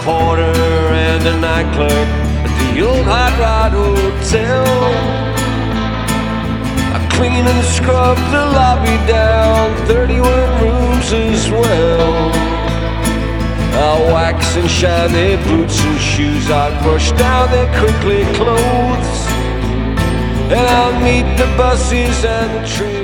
porter and a night clerk at the old Hot Rod Hotel. I clean and scrub the lobby down, 31 rooms as well. I'll wax and shine their boots and shoes, I'll brush down their crinkly clothes, and I'll meet the buses and the trains.